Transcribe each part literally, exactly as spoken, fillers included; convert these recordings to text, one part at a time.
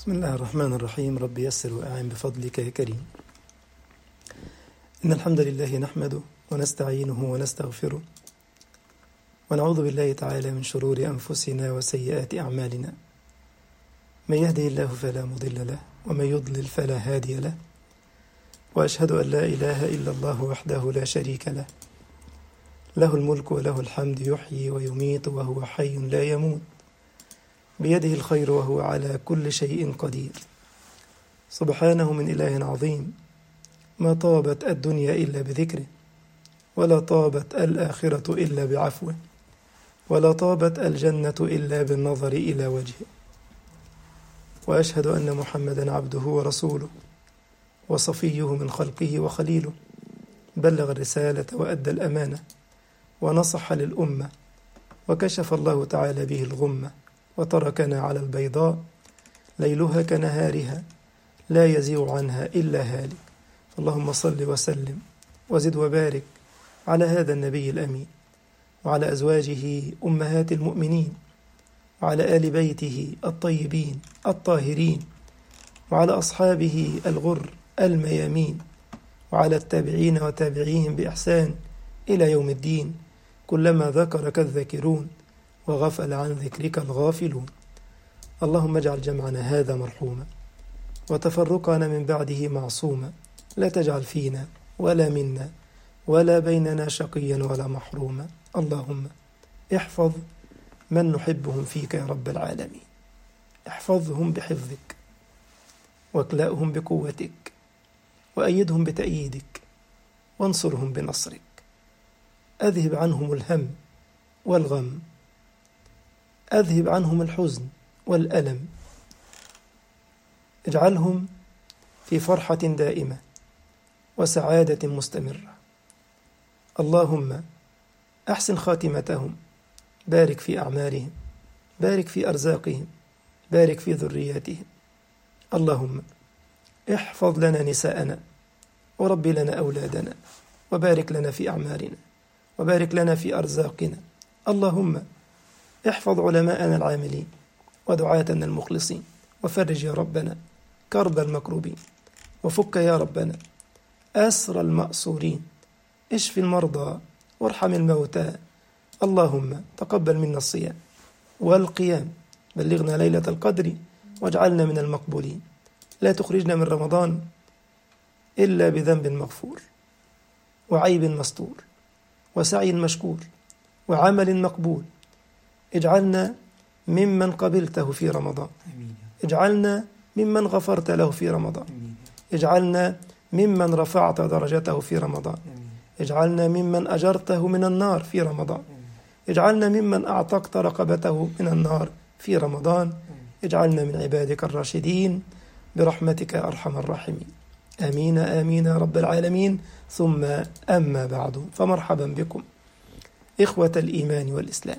بسم الله الرحمن الرحيم. رب يسر وأعن بفضلك يا كريم. إن الحمد لله نحمده ونستعينه ونستغفره ونعوذ بالله تعالى من شرور أنفسنا وسيئات أعمالنا. من يهده الله فلا مضل له ومن يضلل فلا هادي له، وأشهد أن لا إله إلا الله وحده لا شريك له، له الملك وله الحمد، يحيي ويميت وهو حي لا يموت، بيده الخير وهو على كل شيء قدير. سبحانه من إله عظيم، ما طابت الدنيا إلا بذكره، ولا طابت الآخرة إلا بعفوه، ولا طابت الجنة إلا بالنظر إلى وجهه. وأشهد أن محمدا عبده ورسوله وصفيه من خلقه وخليله، بلغ الرسالة وأدى الأمانة ونصح للأمة، وكشف الله تعالى به الغمة، وتركنا على البيضاء ليلها كنهارها لا يزيغ عنها إلا هالك. اللهم صل وسلم وزد وبارك على هذا النبي الأمين، وعلى أزواجه أمهات المؤمنين، وعلى آل بيته الطيبين الطاهرين، وعلى أصحابه الغر الميامين، وعلى التابعين وتابعيهم بإحسان إلى يوم الدين. كلما ذكرك الذاكرون وغفل عن ذكرك الغافلون. اللهم اجعل جمعنا هذا مرحوما، وتفرقنا من بعده معصوما، لا تجعل فينا ولا منا ولا بيننا شقيا ولا محروما. اللهم احفظ من نحبهم فيك يا رب العالمين، احفظهم بحفظك، واكلأهم بقوتك، وأيدهم بتأييدك، وانصرهم بنصرك. أذهب عنهم الهم والغم، أذهب عنهم الحزن والألم، اجعلهم في فرحة دائمة وسعادة مستمرة. اللهم أحسن خاتمتهم، بارك في أعمالهم، بارك في أرزاقهم، بارك في ذرياتهم. اللهم احفظ لنا نساءنا، وربي لنا أولادنا، وبارك لنا في أعمالنا، وبارك لنا في أرزاقنا. اللهم احفظ علماءنا العاملين ودعاتنا المخلصين، وفرج يا ربنا كرب المكروبين، وفك يا ربنا أسر المأسورين، اشف المرضى وارحم الموتى. اللهم تقبل منا الصيام والقيام، بلغنا ليلة القدر واجعلنا من المقبولين. لا تخرجنا من رمضان إلا بذنب مغفور، وعيب مستور، وسعي مشكور، وعمل مقبول. اجعلنا ممن قبلته في رمضان، اجعلنا ممن غفرت له في رمضان، اجعلنا ممن رفعت درجته في رمضان، اجعلنا ممن أجرته من النار في رمضان، اجعلنا ممن أعتقت رقبته من النار في رمضان. اجعلنا من عبادك الراشدين برحمتك يا أرحم الراحمين. آمين آمين يا رب العالمين. ثم أما بعد، فمرحبا بكم إخوة الإيمان والإسلام،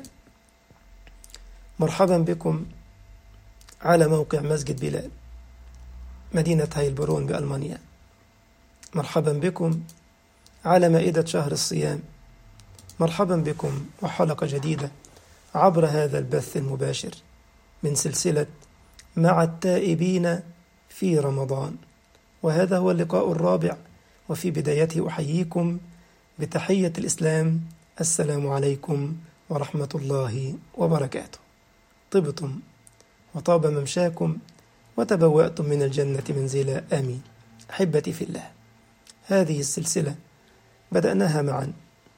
مرحبا بكم على موقع مسجد بلال مدينة هايلبرون بألمانيا. مرحبا بكم على مائدة شهر الصيام. مرحبا بكم وحلقة جديدة عبر هذا البث المباشر من سلسلة مع التائبين في رمضان، وهذا هو اللقاء الرابع. وفي بدايته أحييكم بتحية الإسلام، السلام عليكم ورحمة الله وبركاته. طبتم وطاب ممشاكم وتبوأتم من الجنة منزلا، آمين. أحبتي في الله، هذه السلسلة بدأناها معا،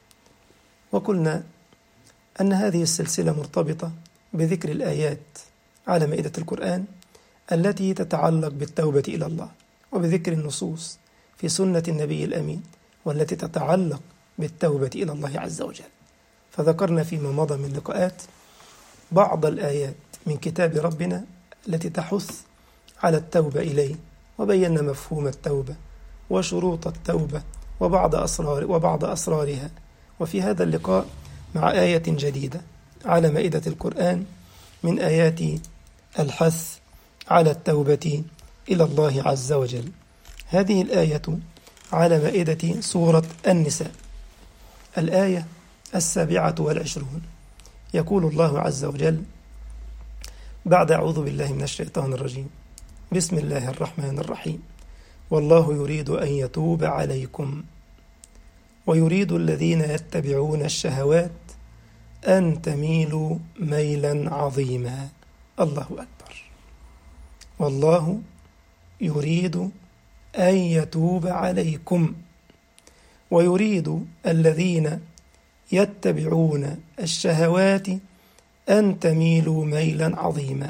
وقلنا أن هذه السلسلة مرتبطة بذكر الآيات على مائدة القرآن التي تتعلق بالتوبة إلى الله، وبذكر النصوص في سنة النبي الأمين والتي تتعلق بالتوبة إلى الله عز وجل. فذكرنا فيما مضى من لقاءات بعض الآيات من كتاب ربنا التي تحث على التوبة إليه، وبينا مفهوم التوبة وشروط التوبة وبعض أسرار وبعض أسرارها. وفي هذا اللقاء مع آية جديدة على مائدة القرآن من آيات الحث على التوبة إلى الله عز وجل. هذه الآية على مائدة سورة النساء، الآية السابعة والعشرون. يقول الله عز وجل بعد أعوذ بالله من الشيطان الرجيم: بسم الله الرحمن الرحيم. والله يريد أن يتوب عليكم ويريد الذين يتبعون الشهوات أن تميلوا ميلا عظيما. الله أكبر. والله يريد أن يتوب عليكم ويريد الذين يتبعون الشهوات أن تميلوا ميلا عظيما.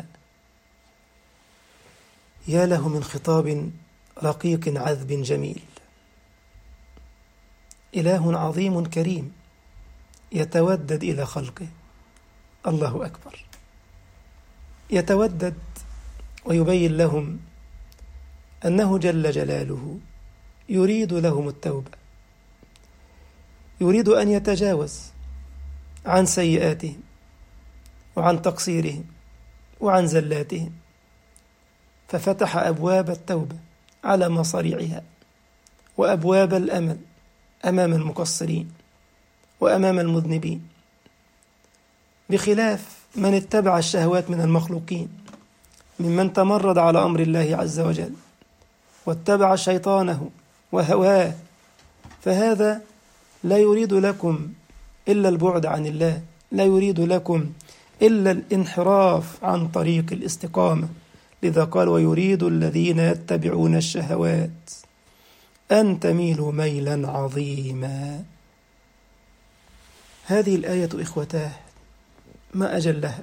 يا له من خطاب رقيق عذب جميل. إله عظيم كريم يتودد إلى خلقه. الله أكبر. يتودد ويبين لهم أنه جل جلاله يريد لهم التوبة، يريد أن يتجاوز عن سيئاتهم وعن تقصيرهم وعن زلاتهم، ففتح أبواب التوبة على مصاريعها وأبواب الأمل أمام المقصرين وأمام المذنبين، بخلاف من اتبع الشهوات من المخلوقين ممن تمرد على أمر الله عز وجل واتبع شيطانه وهواه، فهذا لا يريد لكم إلا البعد عن الله، لا يريد لكم إلا الانحراف عن طريق الاستقامة. لذا قال ويريد الذين يتبعون الشهوات أن تميلوا ميلا عظيما. هذه الآية إخوتاه ما أجلها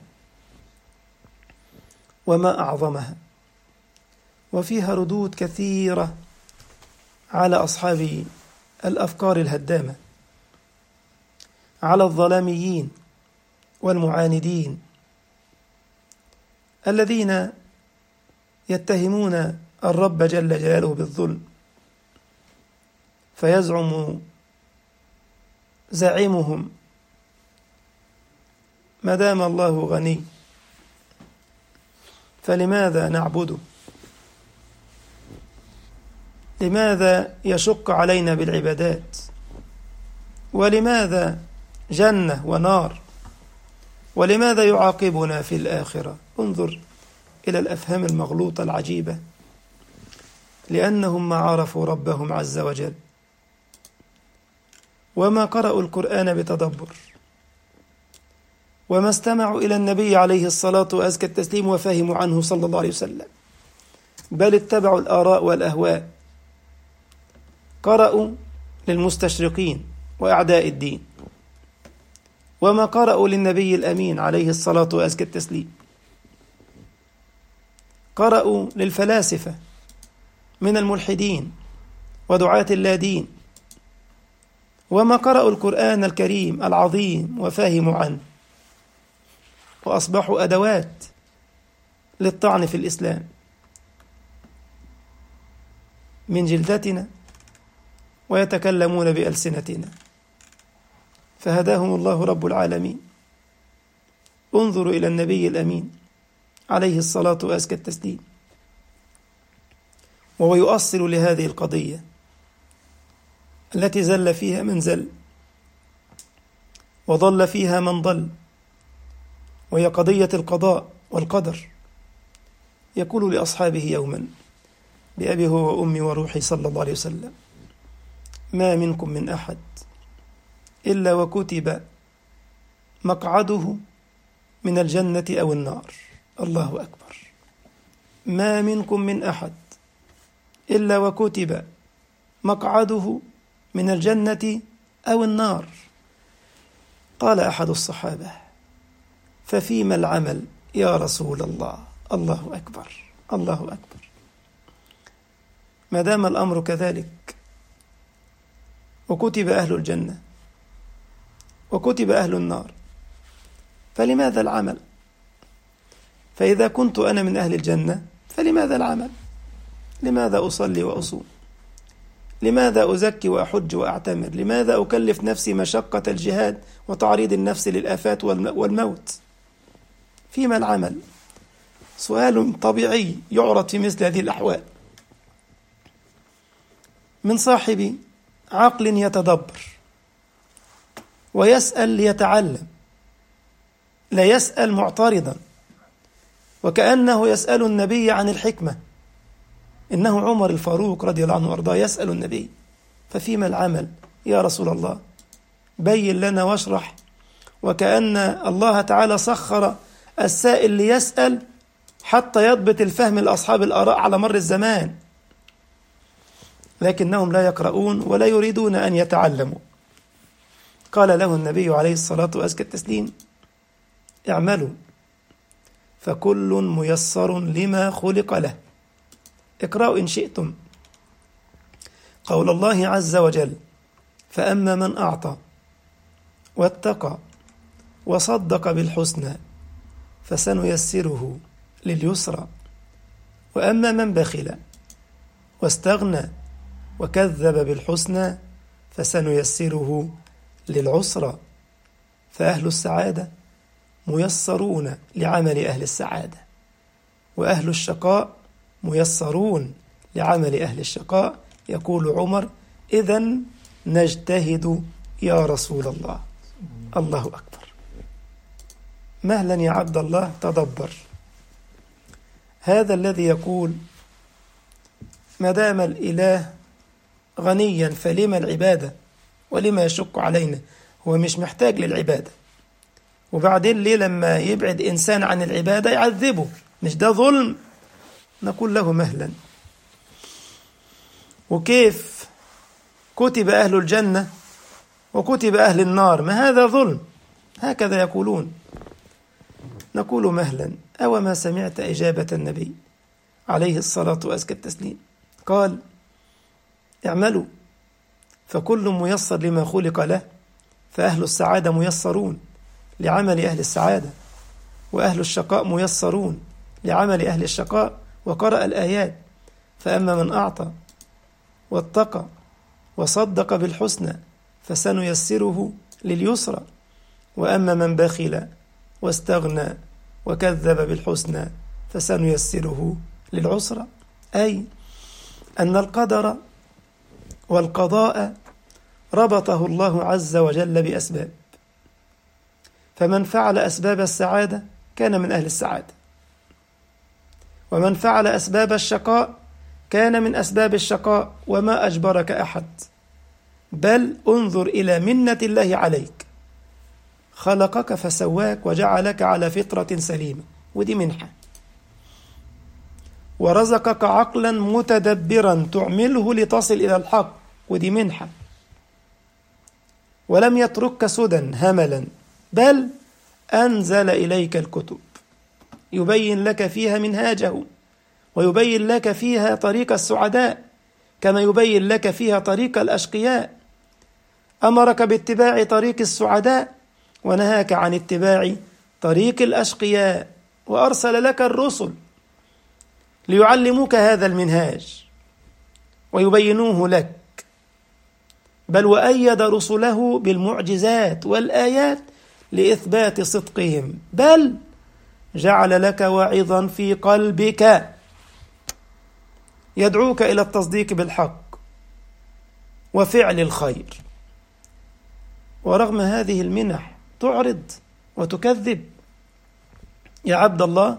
وما أعظمها، وفيها ردود كثيرة على أصحاب الأفكار الهدامة، على الظلاميين والمعاندين الذين يتهمون الرب جل جلاله بالظلم، فيزعم زعيمهم ما دام الله غني فلماذا نعبده؟ لماذا يشق علينا بالعبادات؟ ولماذا جنة ونار؟ ولماذا يعاقبنا في الآخرة؟ انظر إلى الأفهام المغلوطة العجيبة، لأنهم ما عرفوا ربهم عز وجل وما قرأوا القرآن بتدبر وما استمعوا إلى النبي عليه الصلاة وأزكى التسليم وفهموا عنه صلى الله عليه وسلم، بل اتبعوا الآراء والأهواء، قرأوا للمستشرقين وأعداء الدين وما قرأوا للنبي الأمين عليه الصلاة وأزكى التسليم، قرأوا للفلاسفة من الملحدين ودعاة اللادين وما قرأوا القرآن الكريم العظيم وفهموا عنه، وأصبحوا أدوات للطعن في الإسلام من جلدتنا ويتكلمون بألسنتنا، فهداهم الله رب العالمين. انظروا إلى النبي الأمين عليه الصلاة وأزكى التسليم وهو يؤصل لهذه القضية التي زل فيها من زل وضل فيها من ضل، وهي قضية القضاء والقدر. يقول لأصحابه يوما بأبي هو وأمي وروحي صلى الله عليه وسلم: ما منكم من أحد إلا وكتب مقعده من الجنة أو النار. الله أكبر. ما منكم من أحد إلا وكتب مقعده من الجنة أو النار. قال أحد الصحابة: ففيما العمل يا رسول الله؟ الله أكبر، الله أكبر. ما دام الأمر كذلك وكتب أهل الجنة وكتب أهل النار، فلماذا العمل؟ فإذا كنت أنا من أهل الجنة فلماذا العمل؟ لماذا أصلي وأصوم؟ لماذا أزكي وأحج وأعتمر؟ لماذا أكلف نفسي مشقة الجهاد وتعريض النفس للآفات والموت؟ فيما العمل؟ سؤال طبيعي يعرض في مثل هذه الأحوال من صاحب عقل يتدبر ويسأل ليتعلم، لا يسأل معترضا وكأنه يسأل النبي عن الحكمة إنه عمر الفاروق رضي الله عنه وأرضاه يسأل النبي: ففيما العمل يا رسول الله؟ بين لنا واشرح. وكأن الله تعالى سخر السائل ليسأل حتى يضبط الفهم لأصحاب الآراء على مر الزمان، لكنهم لا يقرؤون ولا يريدون أن يتعلموا. قال له النبي عليه الصلاة وأزكى التسليم: اعملوا فكل ميسر لما خلق له. اقرأوا إن شئتم قول الله عز وجل: فأما من أعطى واتقى وصدق بالحسنى فسنيسره لليسرى، وأما من بخل واستغنى وكذب بالحسنى فسنيسره للعسرى. فأهل السعادة ميسرون لعمل أهل السعادة، وأهل الشقاء ميسرون لعمل أهل الشقاء. يقول عمر: إذن نجتهد يا رسول الله. الله أكبر. مهلا يا عبد الله، تدبر. هذا الذي يقول: ما دام الإله غنيا فلما العبادة ولما يشق علينا؟ هو مش محتاج للعبادة، وبعدين ليه لما يبعد إنسان عن العبادة يعذبه؟ مش ده ظلم؟ نقول له مهلا. وكيف كتب أهل الجنة وكتب أهل النار؟ ما هذا ظلم؟ هكذا يقولون. نقول مهلا. أو ما سمعت إجابة النبي عليه الصلاة وأزكى التسليم؟ قال: اعملوا فكل ميسر لما خلق له. فأهل السعادة ميسرون لعمل أهل السعادة، وأهل الشقاء ميسرون لعمل أهل الشقاء. وقرأ الآيات: فأما من أعطى واتقى وصدق بالحسنى فسنيسره لليسرى، وأما من بخل واستغنى وكذب بالحسنى فسنيسره للعسرى. أي أن القدر والقضاء ربطه الله عز وجل بأسباب، فمن فعل أسباب السعادة كان من أهل السعادة، ومن فعل أسباب الشقاء كان من أسباب الشقاء. وما أجبرك أحد، بل انظر إلى منة الله عليك، خلقك فسواك وجعلك على فطرة سليمة، ودي منحة. ورزقك عقلا متدبرا تعمله لتصل إلى الحق، ودي منحة. ولم يتركك سدى هملا، بل أنزل إليك الكتب يبين لك فيها منهاجه، ويبين لك فيها طريق السعداء كما يبين لك فيها طريق الأشقياء. أمرك باتباع طريق السعداء ونهاك عن اتباع طريق الأشقياء، وأرسل لك الرسل ليعلموك هذا المنهاج ويبينوه لك، بل وأيد رسله بالمعجزات والآيات لإثبات صدقهم، بل جعل لك واعظا في قلبك يدعوك إلى التصديق بالحق وفعل الخير. ورغم هذه المنح تعرض وتكذب يا عبد الله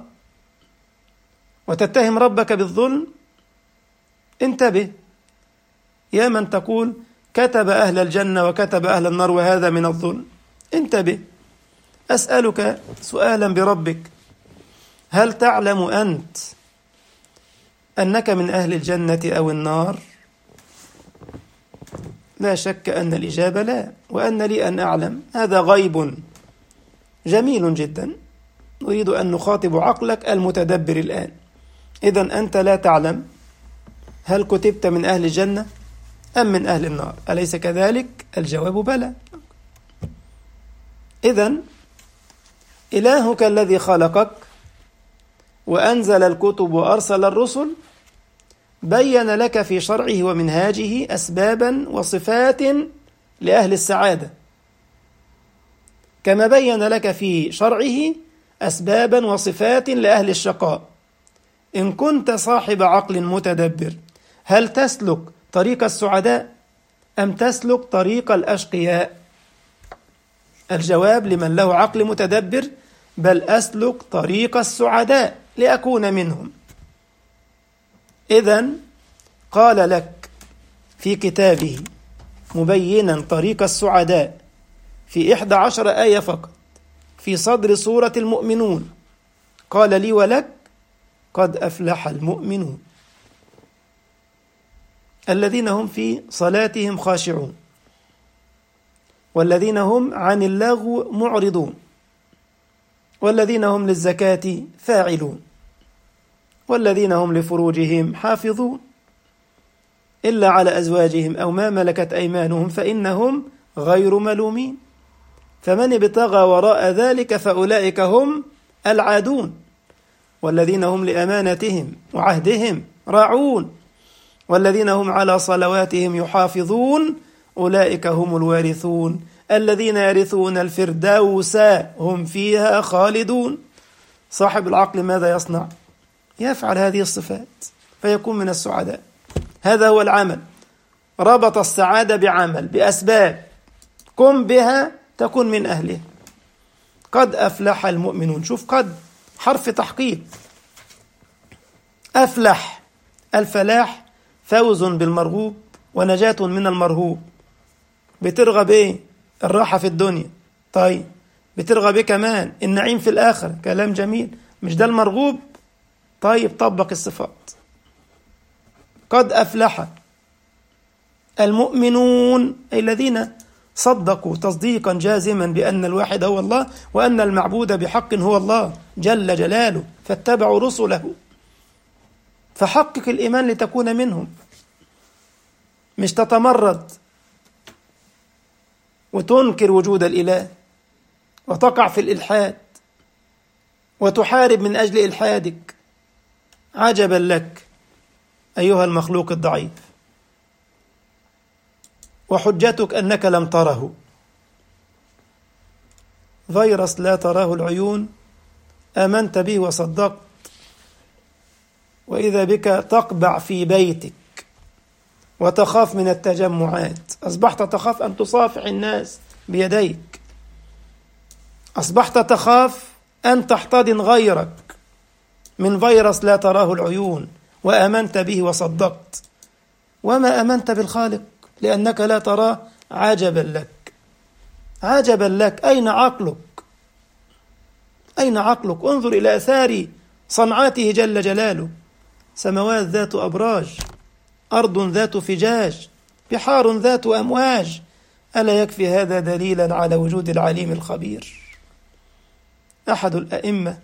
وتتهم ربك بالظلم. انتبه يا من تقول كتب أهل الجنة وكتب أهل النار وهذا من الظلم. انتبه، أسألك سؤالا بربك: هل تعلم أنت أنك من أهل الجنة أو النار؟ لا شك أن الإجابة لا، وأن لي أن أعلم هذا غيب جميل جدا. نريد أن نخاطب عقلك المتدبر الآن. إذن أنت لا تعلم هل كتبت من أهل الجنة أم من أهل النار، أليس كذلك؟ الجواب بلى. إذن إلهك الذي خلقك وأنزل الكتب وأرسل الرسل بين لك في شرعه ومنهاجه أسبابا وصفات لأهل السعادة، كما بين لك في شرعه أسبابا وصفات لأهل الشقاء. إن كنت صاحب عقل متدبر، هل تسلك طريق السعداء أم تسلك طريق الأشقياء؟ الجواب لمن له عقل متدبر: بل أسلك طريق السعداء لأكون منهم. إذن قال لك في كتابه مبينا طريق السعداء في إحدى عشر آية فقط في صدر سورة المؤمنون، قال لي ولك قد أفلح المؤمنون الذين هم في صلاتهم خاشعون والذين هم عن اللغو معرضون والذين هم للزكاة فاعلون والذين هم لفروجهم حافظون إلا على أزواجهم أو ما ملكت أيمانهم فإنهم غير ملومين فمن ابتغى وراء ذلك فأولئك هم العادون والذين هم لأمانتهم وعهدهم راعون والذين هم على صلواتهم يحافظون أولئك هم الوارثون الذين يرثون الفردوس هم فيها خالدون. صاحب العقل ماذا يصنع؟ يفعل هذه الصفات فيكون من السعداء. هذا هو العمل، ربط السعادة بعمل بأسباب قم بها تكون من أهله. قد أفلح المؤمنون، شوف قد حرف تحقيق، أفلح، الفلاح فوز بالمرغوب ونجاة من المرهوب. بترغب ايه؟ الراحة في الدنيا، طيب بترغب ايه كمان؟ النعيم في الآخرة، كلام جميل، مش ده المرغوب؟ طيب طبق الصفات. قد أفلح المؤمنون أي الذين صدقوا تصديقا جازما بأن الواحد هو الله وأن المعبود بحق هو الله جل جلاله فاتبعوا رسله. فحقق الإيمان لتكون منهم، مش تتمرد وتنكر وجود الإله وتقع في الإلحاد وتحارب من أجل إلحادك. عجبا لك أيها المخلوق الضعيف، وحجتك أنك لم تره. فيروس لا تراه العيون آمنت به وصدقت، وإذا بك تقبع في بيتك وتخاف من التجمعات، أصبحت تخاف أن تصافح الناس بيديك، أصبحت تخاف أن تحتضن غيرك من فيروس لا تراه العيون، وآمنت به وصدقت. وما آمنت بالخالق لأنك لا تراه. عجبا لك، عجبا لك، أين عقلك؟ أين عقلك؟ انظر إلى آثار صنعاته جل جلاله، سماوات ذات أبراج، أرض ذات فجاج، بحار ذات أمواج، ألا يكفي هذا دليلا على وجود العليم الخبير؟ أحد الأئمة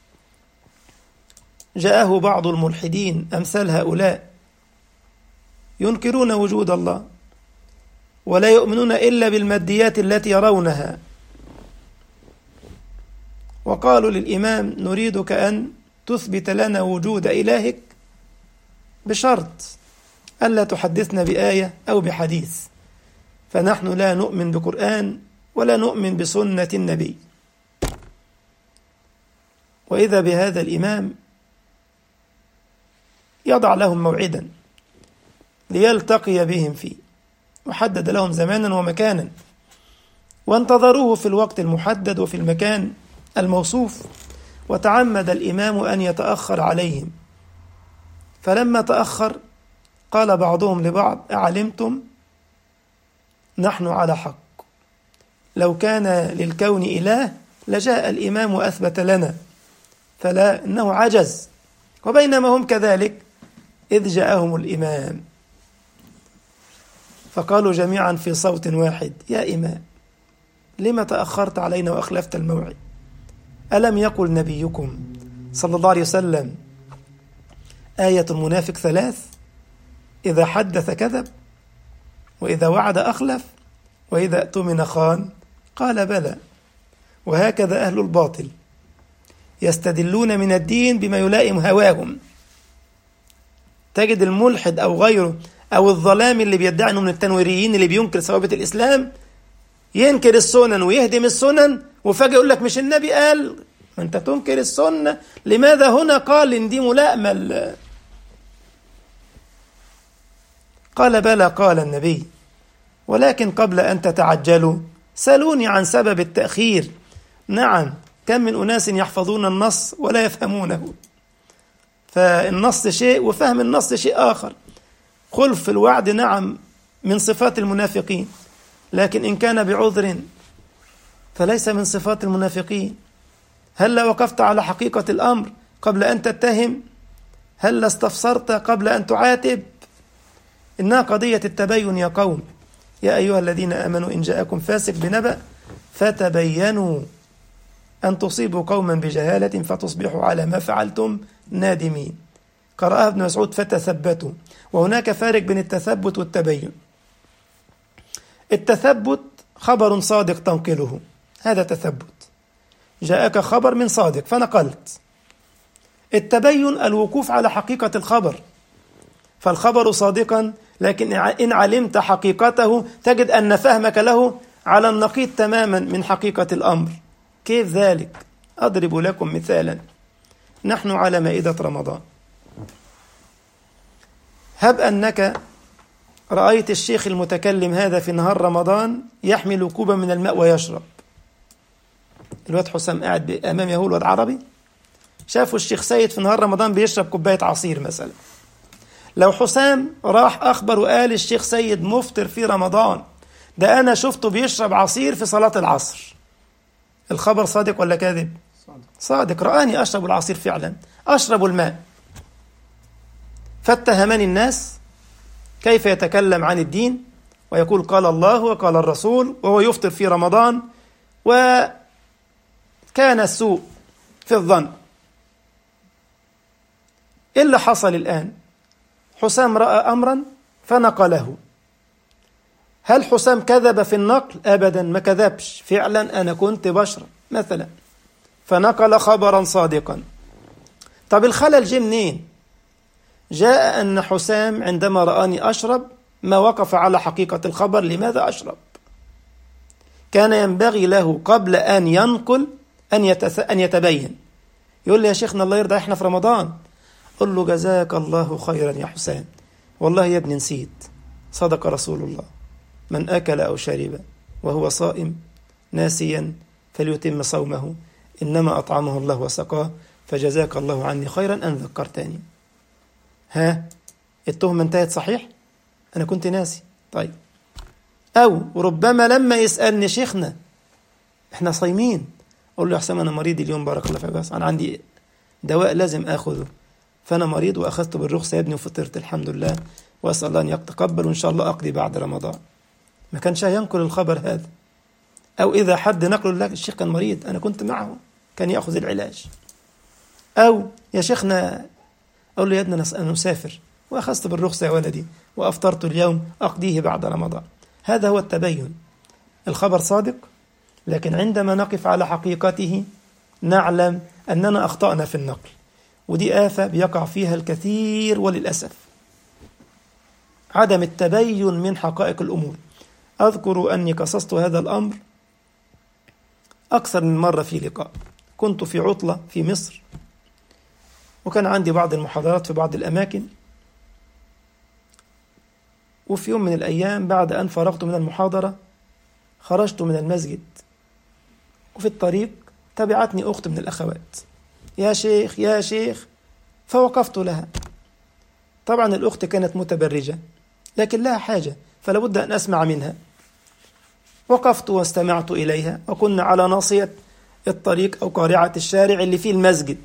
جاءه بعض الملحدين أمثال هؤلاء ينكرون وجود الله ولا يؤمنون إلا بالماديات التي يرونها، وقالوا للإمام نريدك أن تثبت لنا وجود إلهك بشرط ألا تحدثنا بآية أو بحديث، فنحن لا نؤمن بقرآن ولا نؤمن بسنة النبي. وإذا بهذا الإمام يضع لهم موعدا ليلتقي بهم فيه، وحدد لهم زمانا ومكانا، وانتظروه في الوقت المحدد وفي المكان الموصوف، وتعمد الإمام أن يتأخر عليهم. فلما تأخر قال بعضهم لبعض أعلمتم نحن على حق، لو كان للكون إله لجاء الإمام وأثبت لنا، فلا إنه عجز. وبينما هم كذلك إذ جاءهم الإمام فقالوا جميعا في صوت واحد يا إمام لما تأخرت علينا وأخلفت الموعد؟ ألم يقل نبيكم صلى الله عليه وسلم آية المنافق ثلاث، إذا حدث كذب وإذا وعد أخلف وإذا اؤتمن خان؟ قال بلى. وهكذا أهل الباطل يستدلون من الدين بما يلائم هواهم. تجد الملحد أو غيره أو الظلام اللي بيدعي أنه من التنويريين اللي بينكر ثوابت الإسلام ينكر السنن ويهدم السنن، وفجأة يقول لك مش النبي قال؟ ما أنت تنكر السنة، لماذا هنا قال إن دي ملائمة؟ قال بلى قال النبي، ولكن قبل أن تتعجلوا سألوني عن سبب التأخير. نعم، كم من أناس يحفظون النص ولا يفهمونه، فالنص شيء وفهم النص شيء آخر. خلف الوعد نعم من صفات المنافقين، لكن إن كان بعذر فليس من صفات المنافقين. هل وقفت على حقيقة الأمر قبل أن تتهم؟ هل استفسرت قبل أن تعاتب؟ إنها قضية التبين يا قوم. يا أيها الذين آمنوا إن جاءكم فاسق بنبأ فتبينوا أن تصيبوا قوما بجهالة فتصبحوا على ما فعلتم نادمين. قرأها ابن مسعود فتثبتوا. وهناك فارق بين التثبت والتبين. التثبت خبر صادق تنقله، هذا تثبت، جاءك خبر من صادق فنقلت. التبين الوقوف على حقيقة الخبر، فالخبر صادقا لكن إن علمت حقيقته تجد أن فهمك له على النقيض تماما من حقيقة الأمر. كيف ذلك؟ أضرب لكم مثالا. نحن على مائدة رمضان، هب أنك رأيت الشيخ المتكلم هذا في نهار رمضان يحمل كوبا من الماء ويشرب. الواد حسام قاعد أمامي هو الواد عربي، شافوا الشيخ سيد في نهار رمضان بيشرب كوباية عصير مثلا. لو حسام راح أخبر وقال الشيخ سيد مفطر في رمضان، ده أنا شفته بيشرب عصير في صلاة العصر، الخبر صادق ولا كاذب؟ صادق. صادق، رآني أشرب العصير فعلا، أشرب الماء. فاتهمني الناس كيف يتكلم عن الدين ويقول قال الله وقال الرسول وهو يفطر في رمضان، وكان السوء في الظن. إيه اللي حصل الآن؟ حسام رأى أمرا فنقله. هل حسام كذب في النقل؟ أبدا ما كذبش، فعلا أنا كنت بشرب مثلا، فنقل خبرا صادقا. طب الخلل جه منين؟ جاء أن حسام عندما رآني أشرب ما وقف على حقيقة الخبر. لماذا أشرب؟ كان ينبغي له قبل أن ينقل أن, يتس... أن يتبين. يقول لي يا شيخنا الله يرضى إحنا في رمضان. قل له جزاك الله خيرا يا حسام، والله يا ابني نسيت، صدق رسول الله من أكل أو شرب وهو صائم ناسيا فليتم صومه، إنما أطعمه الله وسقاه، فجزاك الله عني خيرا أن ذكرتني. ها التهمة انتهت صحيح؟ أنا كنت ناسي. طيب، أو ربما لما يسألني شيخنا إحنا صايمين، أقول له يا حسام أنا مريض اليوم بارك الله فيك، بس أنا عندي دواء لازم أخذه، فأنا مريض وأخذته بالرخصة يا ابني وفطرت الحمد لله، وأسأل الله أن يتقبل وإن شاء الله أقضي بعد رمضان. ما كانش ينقل الخبر هذا. أو إذا حد نقله لك الشيخ كان مريض أنا كنت معه كان يأخذ العلاج. أو يا شيخنا أقول له يا ابني أنا مسافر وأخذت بالرخصة يا ولدي وأفطرت اليوم أقضيه بعد رمضان. هذا هو التبين. الخبر صادق، لكن عندما نقف على حقيقته نعلم أننا أخطأنا في النقل، ودي آفة بيقع فيها الكثير وللأسف، عدم التبين من حقائق الأمور. أذكر أني قصصت هذا الأمر أكثر من مرة في لقاء. كنت في عطلة في مصر، وكان عندي بعض المحاضرات في بعض الأماكن، وفي يوم من الأيام بعد أن فرغت من المحاضرة خرجت من المسجد، وفي الطريق تبعتني أخت من الأخوات، يا شيخ يا شيخ، فوقفت لها. طبعا الأخت كانت متبرجة لكن لها حاجة فلا بد أن أسمع منها. وقفت واستمعت إليها، وكنا على ناصية الطريق أو قارعة الشارع اللي فيه المسجد.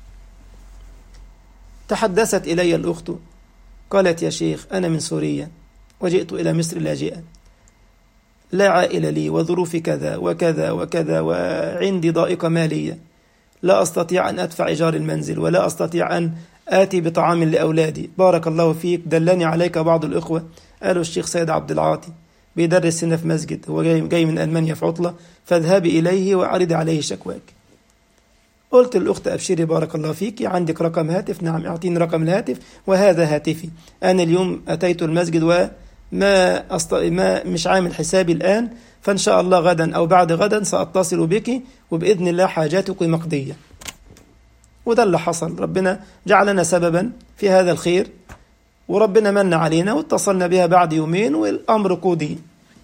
تحدثت إلي الأخت قالت يا شيخ أنا من سوريا وجئت إلى مصر لاجئا، لا عائلة لي وظروفي كذا وكذا وكذا، وعندي ضائقة مالية، لا أستطيع أن أدفع إيجار المنزل ولا أستطيع أن آتي بطعام لأولادي. بارك الله فيك، دلني عليك بعض الإخوة، قالوا الشيخ سيد عبد العاطي بيدرس هنا في مسجد، هو جاي, جاي من ألمانيا في عطلة، فاذهبي إليه وأعرضي عليه شكواك. قلت للأخت أبشري بارك الله فيك، عندك رقم هاتف؟ نعم أعطيني رقم الهاتف وهذا هاتفي، أنا اليوم أتيت المسجد وما أست... ما مش عامل حسابي الآن، فإن شاء الله غدا أو بعد غدا سأتصل بك وبإذن الله حاجاتك مقضية. وده اللي حصل، ربنا جعلنا سببا في هذا الخير، وربنا من علينا واتصلنا بها بعد يومين والأمر قضي.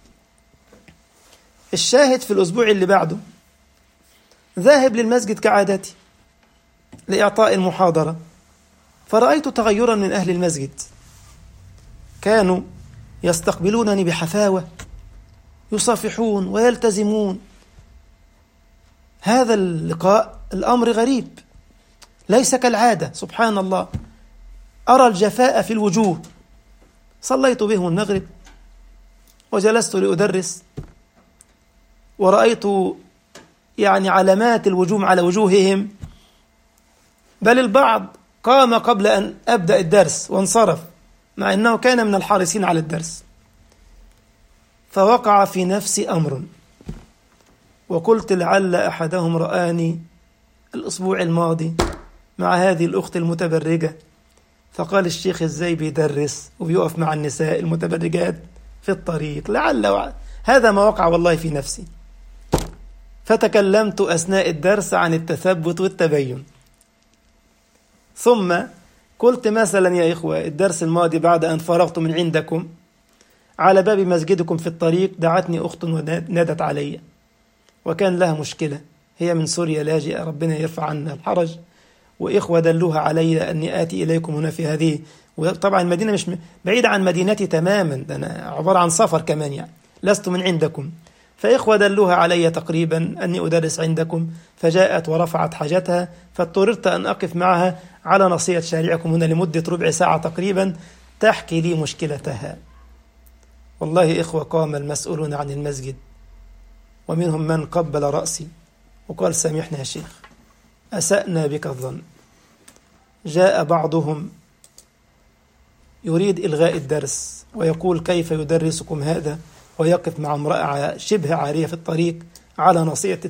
الشاهد في الأسبوع اللي بعده ذاهب للمسجد كعادتي لإعطاء المحاضرة، فرأيت تغيرا من أهل المسجد، كانوا يستقبلونني بحفاوة، يصافحون ويلتزمون. هذا اللقاء الأمر غريب، ليس كالعادة. سبحان الله، أرى الجفاء في الوجوه. صليت بهم المغرب وجلست لأدرس، ورأيت يعني علامات الوجوم على وجوههم، بل البعض قام قبل أن أبدأ الدرس وانصرف، مع أنه كان من الحارسين على الدرس. فوقع في نفسي أمر، وقلت لعل أحدهم رآني الأسبوع الماضي مع هذه الأخت المتبرجة، فقال الشيخ إزاي بيدرس وبيقف مع النساء المتبرجات في الطريق، لعل وعلا. هذا ما وقع والله في نفسي. فتكلمت أثناء الدرس عن التثبت والتبين، ثم قلت مثلا يا إخوة، الدرس الماضي بعد أن فرغت من عندكم على باب مسجدكم في الطريق دعتني أخت ونادت علي، وكان لها مشكلة، هي من سوريا لاجئة، ربنا يرفع عنا الحرج، وإخوة دلوها علي أني آتي إليكم هنا في هذه، وطبعا المدينة مش بعيدة عن مدينتي تماما، ده أنا عبارة عن سفر كمان، يعني لست من عندكم. فإخوة دلوها علي تقريبا أني أدرس عندكم، فجاءت ورفعت حاجتها، فاضطررت أن أقف معها على ناصية شارعكم هنا لمدة ربع ساعة تقريبا تحكي لي مشكلتها. والله إخوة، قام المسؤولون عن المسجد ومنهم من قبل رأسي وقال سامحنا يا شيخ، أسأنا بك الظن. جاء بعضهم يريد إلغاء الدرس ويقول كيف يدرسكم هذا ويقف مع امرأة شبه عارية في الطريق على ناصية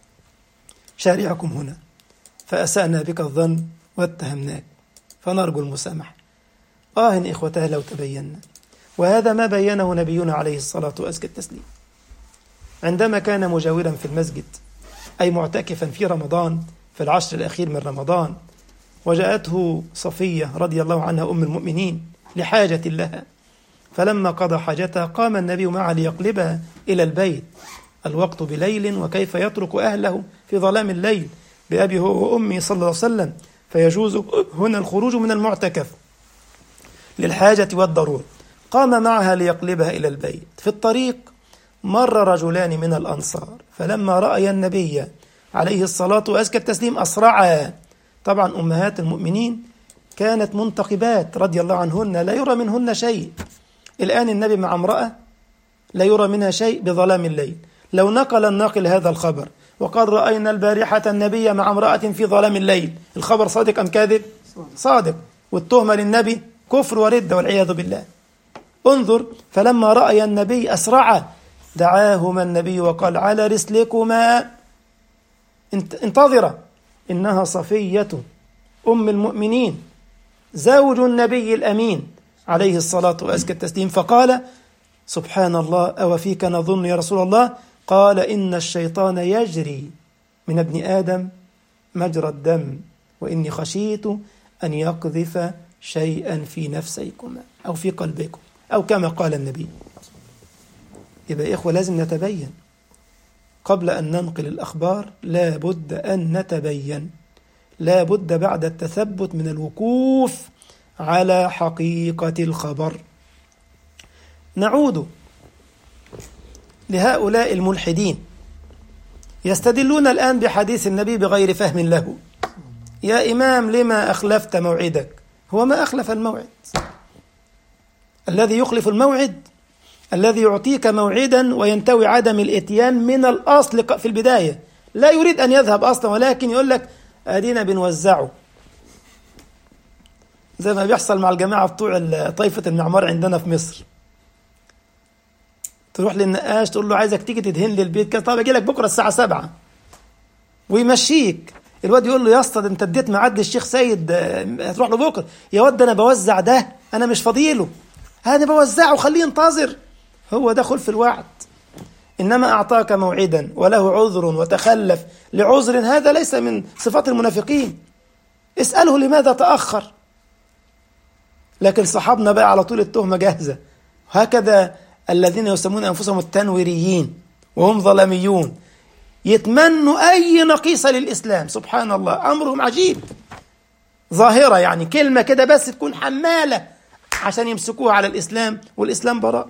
شارعكم هنا، فأسأنا بك الظن واتهمناك، فنرجو المسامحة. آه إخوتاه لو تبينا. وهذا ما بينه نبينا عليه الصلاة وأزكى التسليم عندما كان مجاورا في المسجد، أي معتكفا في رمضان في العشر الأخير من رمضان، وجاءته صفية رضي الله عنها أم المؤمنين لحاجة لها، فلما قضى حاجتها قام النبي معها ليقلبها إلى البيت، الوقت بليل وكيف يترك أهله في ظلام الليل بأبي هو وأمي صلى الله عليه وسلم، فيجوز هنا الخروج من المعتكف للحاجة والضرورة. قام معها ليقلبها إلى البيت. في الطريق مر رجلان من الأنصار، فلما رأي النبي عليه الصلاة وأزكى التسليم أسرعا. طبعا أمهات المؤمنين كانت منتقبات رضي الله عنهن، لا يرى منهن شيء. الآن النبي مع امرأة لا يرى منها شيء بظلام الليل. لو نقل الناقل هذا الخبر وقال رأينا البارحة النبي مع امرأة في ظلام الليل، الخبر صادق أم كاذب؟ صادق، والتهمة للنبي كفر ورد والعياذ بالله. انظر، فلما رأي النبي أسرع، دعاهما النبي وقال على رسلكما انتظرا، إنها صفية أم المؤمنين زوج النبي الأمين عليه الصلاة وأزكى التسليم. فقال سبحان الله، أو فيك نظن يا رسول الله؟ قال إن الشيطان يجري من ابن آدم مجرى الدم، وإني خشيت أن يقذف شيئا في نفسيكما أو في قلبكم، أو كما قال النبي. يبقى إخوة لازم نتبين قبل أن ننقل الأخبار، لا بد أن نتبين، لا بد بعد التثبت من الوقوف على حقيقة الخبر. نعود لهؤلاء الملحدين يستدلون الآن بحديث النبي بغير فهم له. يا إمام لما أخلفت موعدك؟ هو ما أخلف الموعد. الذي يخلف الموعد الذي يعطيك موعدا وينتوي عدم الاتيان من الأصل في البداية، لا يريد أن يذهب أصلا، ولكن يقول لك أدينا بنوزعه، زي ما بيحصل مع الجماعة بتوع طائفة المعمار عندنا في مصر. تروح للنقاش تقول له عايزك تيجي تدهن لي البيت كده، طب اجي لك بكره الساعة سبعة، ويمشيك. الواد يقول له يا اسطى انت اديت ميعاد الشيخ سيد هتروح له بكره. يا واد انا بوزع ده، انا مش فاضيله، انا بوزعه خليه ينتظر. هو ده خلف الوعد. انما اعطاك موعدا وله عذر وتخلف لعذر، هذا ليس من صفات المنافقين. اسأله لماذا تأخر. لكن صحابنا بقى على طول التهمة جاهزة. هكذا الذين يسمون أنفسهم التنويريين وهم ظلاميون، يتمنوا أي نقيصة للإسلام. سبحان الله، أمرهم عجيب. ظاهرة، يعني كلمة كده بس تكون حمالة عشان يمسكوها على الإسلام، والإسلام براء.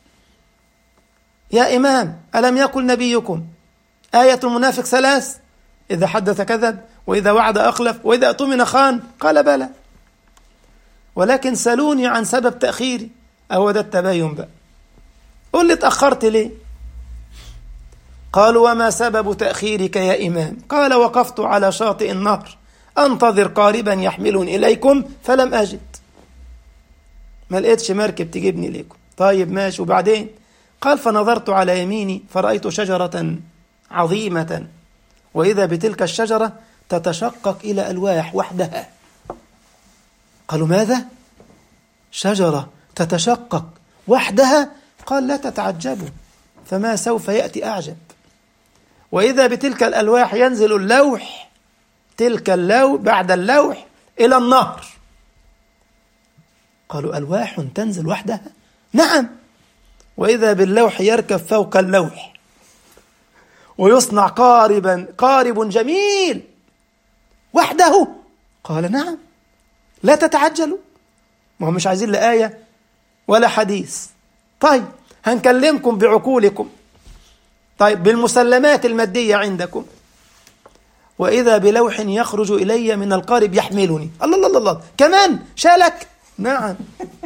يا إمام ألم يقل نبيكم آية المنافق ثلاث، إذا حدث كذب وإذا وعد أخلف وإذا اؤتمن خان؟ قال بلى، ولكن سألوني عن سبب تأخيري. أهو ده التباين بقى. قل لي اتأخرت ليه؟ قالوا وما سبب تأخيرك يا إمام؟ قال وقفت على شاطئ النهر أنتظر قاربا يحملني إليكم فلم أجد، ما لقيتش مركب تجيبني إليكم. طيب ماشي، وبعدين؟ قال فنظرت على يميني فرأيت شجرة عظيمة وإذا بتلك الشجرة تتشقق إلى ألواح وحدها. قالوا ماذا؟ شجرة تتشقق وحدها؟ قال لا تتعجبوا فما سوف يأتي أعجب. وإذا بتلك الألواح ينزل اللوح، تلك اللوح بعد اللوح إلى النهر. قالوا ألواح تنزل وحدها؟ نعم. وإذا باللوح يركب فوق اللوح ويصنع قاربا قارب جميل وحده. قال نعم. لا تتعجلوا، ما هم مش عايزين لا آية ولا حديث. طيب هنكلمكم بعقولكم، طيب بالمسلمات المادية عندكم. وإذا بلوح يخرج إلي من القارب يحملني. الله الله الله، كمان شالك؟ نعم.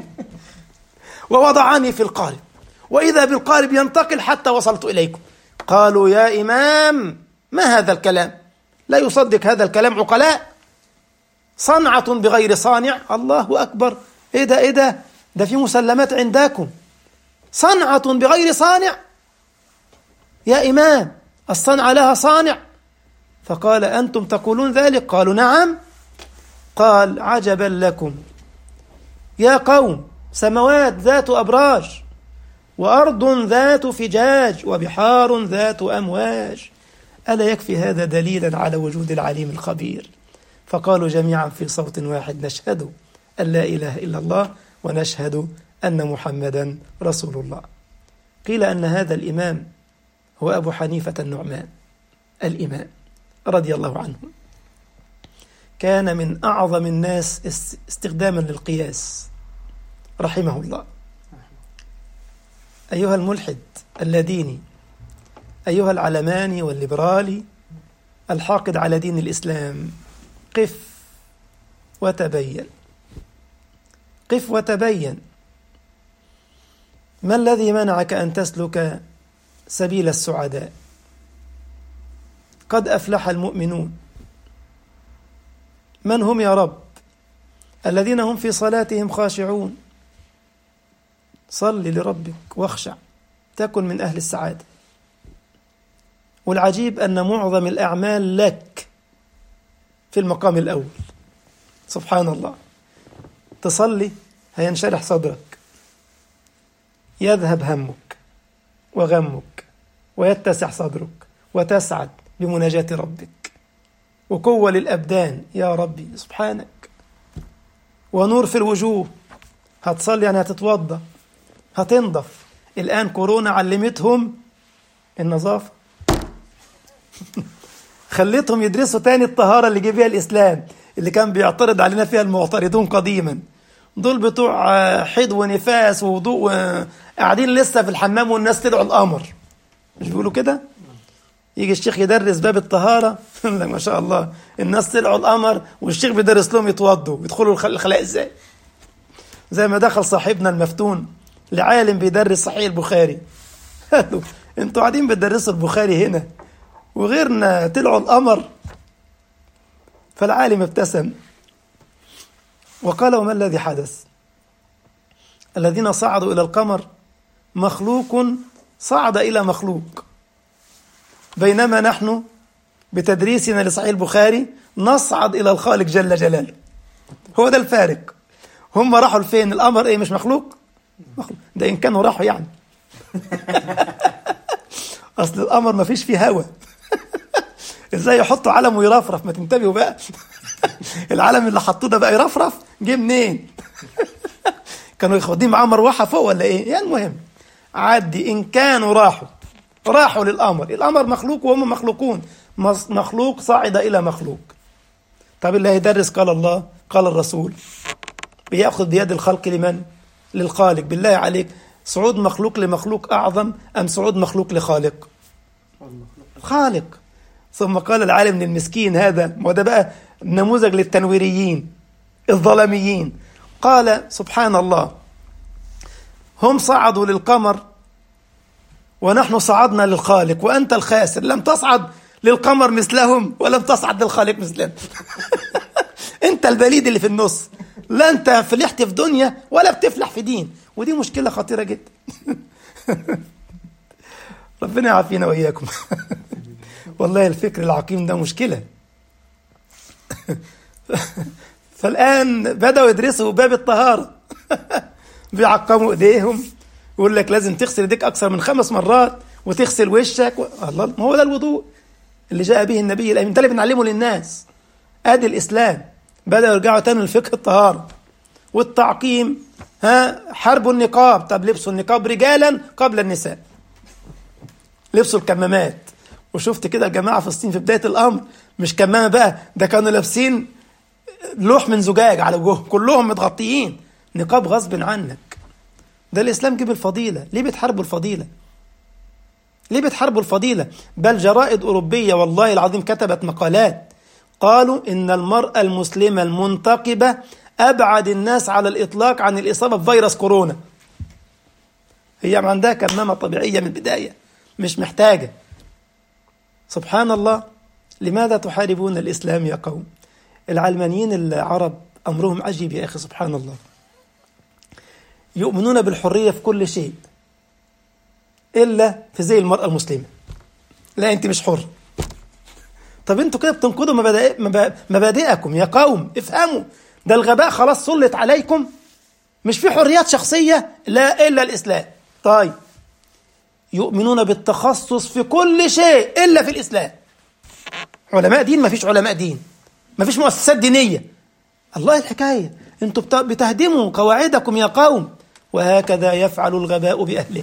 ووضعني في القارب وإذا بالقارب ينتقل حتى وصلت إليكم. قالوا يا إمام ما هذا الكلام؟ لا يصدق هذا الكلام عقلاء. صنعة بغير صانع؟ الله أكبر، إيه ده إيه ده ده في مسلمات عندكم، صنعة بغير صانع؟ يا إمام الصنعة لها صانع. فقال أنتم تقولون ذلك؟ قالوا نعم. قال عجبا لكم يا قوم، سماوات ذات أبراج وأرض ذات فجاج وبحار ذات أمواج، ألا يكفي هذا دليلا على وجود العليم الخبير؟ فقالوا جميعا في صوت واحد نشهد أن لا إله إلا الله ونشهد أن محمدا رسول الله. قيل أن هذا الإمام هو أبو حنيفة النعمان الإمام رضي الله عنه، كان من أعظم الناس استخداما للقياس رحمه الله. أيها الملحد اللاديني، أيها العلماني والليبرالي الحاقد على دين الإسلام، قف وتبين، قف وتبين. ما الذي منعك أن تسلك سبيل السعداء؟ قد أفلح المؤمنون. من هم يا رب؟ الذين هم في صلاتهم خاشعون. صل لربك واخشع تكن من أهل السعادة. والعجيب أن معظم الأعمال لك في المقام الأول. سبحان الله، تصلي هينشرح صدرك، يذهب همك وغمك ويتسع صدرك وتسعد بمناجاة ربك، وقوة للأبدان يا ربي سبحانك، ونور في الوجوه. هتصلي يعني هتتوضى هتنضف. الآن كورونا علمتهم النظافة خليتهم يدرسوا تاني الطهارة اللي جه بيها الإسلام، اللي كان بيعترض علينا فيها المعترضون قديما. دول بتوع حيض ونفاس ووضوء قاعدين لسه في الحمام والناس تدعوا القمر، مش بيقولوا كده؟ يجي الشيخ يدرس باب الطهارة لا ما شاء الله الناس طلعوا القمر، والشيخ بيدرس لهم يتوضوا ويدخلوا الخلاء ازاي. زي ما دخل صاحبنا المفتون لعالم بيدرس صحيح البخاري، قالوا انتوا قاعدين بتدرسوا البخاري هنا وغيرنا طلعوا القمر. فالعالم ابتسم وقال وما الذي حدث؟ الذين صعدوا إلى القمر مخلوق صعد إلى مخلوق، بينما نحن بتدريسنا لصحيح البخاري نصعد إلى الخالق جل جلاله. هو ده الفارق. هم راحوا لفين؟ القمر ايه مش مخلوق؟ مخلوق. ده إن كانوا راحوا يعني أصل القمر ما فيش فيه هوا ازاي يحطوا علم ويرفرف؟ ما تنتبهوا بقى العلم اللي حطوه ده بقى يرفرف جه منين؟ كانوا ياخدين معاه مروحه فوق ولا ايه؟ يعني المهم عادي، ان كانوا راحوا راحوا للقمر. القمر مخلوق وهم مخلوقون، مخلوق صعد الى مخلوق. طب اللي هيدرس قال الله قال الرسول بيأخذ بيد الخلق لمن؟ للخالق. بالله عليك صعود مخلوق لمخلوق أعظم أم صعود مخلوق لخالق؟ خالق. ثم قال العالم المسكين هذا، وده بقى نموذج للتنويريين الظلميين، قال سبحان الله هم صعدوا للقمر ونحن صعدنا للخالق وأنت الخاسر، لم تصعد للقمر مثلهم ولم تصعد للخالق مثلهم. أنت البليد اللي في النص، لا أنت فلحت في دنيا ولا بتفلح في دين، ودي مشكلة خطيرة جدا. ربنا يعافينا وإياكم. والله الفكر العقيم ده مشكلة. فالآن بدأوا يدرسوا باب الطهارة. بيعقموا إيديهم، يقول لك لازم تغسل يديك أكثر من خمس مرات وتغسل وشك و... الله، ما هو ده الوضوء اللي جاء به النبي الأمين، ده اللي بنعلمه للناس. آدي الإسلام. بدأوا يرجعوا تاني لفقه الطهارة والتعقيم. ها حربوا النقاب، طب لبسوا النقاب رجالا قبل النساء، لبسوا الكمامات. وشفت كده الجماعة في الصين في بداية الأمر مش كمامة بقى، ده كانوا لابسين لوح من زجاج على وجوههم كلهم متغطيين، نقاب غصب عنك. ده الإسلام جيب الفضيلة. ليه بتحاربوا الفضيلة؟ ليه بتحاربوا الفضيلة؟ بل جرائد أوروبية والله العظيم كتبت مقالات قالوا إن المرأة المسلمة المنتقبة أبعد الناس على الإطلاق عن الإصابة بفيروس كورونا. هي عندها كمامة طبيعية من البداية، مش محتاجة. سبحان الله. لماذا تحاربون الإسلام يا قوم؟ العلمانيين العرب أمرهم عجيب يا أخي، سبحان الله. يؤمنون بالحرية في كل شيء إلا في زي المرأة المسلمة. لا أنت مش حر. طب أنتوا كده بتنقضوا مبادئ مبادئكم يا قوم، افهموا. ده الغباء خلاص سلط عليكم، مش في حريات شخصية لا إلا الإسلام. طيب يؤمنون بالتخصص في كل شيء إلا في الإسلام. علماء دين؟ ما فيش علماء دين، ما فيش مؤسسات دينية. الله الحكاية، أنتوا بتهدموا قواعدكم يا قوم. وهكذا يفعل الغباء بأهله.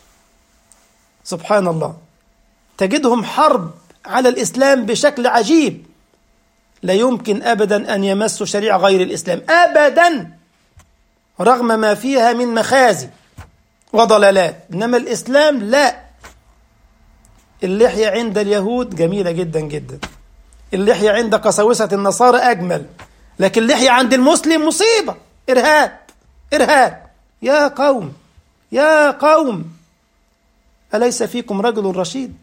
سبحان الله. تجدهم حرب على الإسلام بشكل عجيب. لا يمكن أبدا أن يمسوا شريعة غير الإسلام أبدا، رغم ما فيها من مخازي وضلالات. إنما الإسلام لا. اللحية عند اليهود جميلة جدا جدا، اللحية عند قساوسة النصارى أجمل، لكن اللحية عند المسلم مصيبة، إرهاب إرهاب. يا قوم يا قوم، أليس فيكم رجل رشيد؟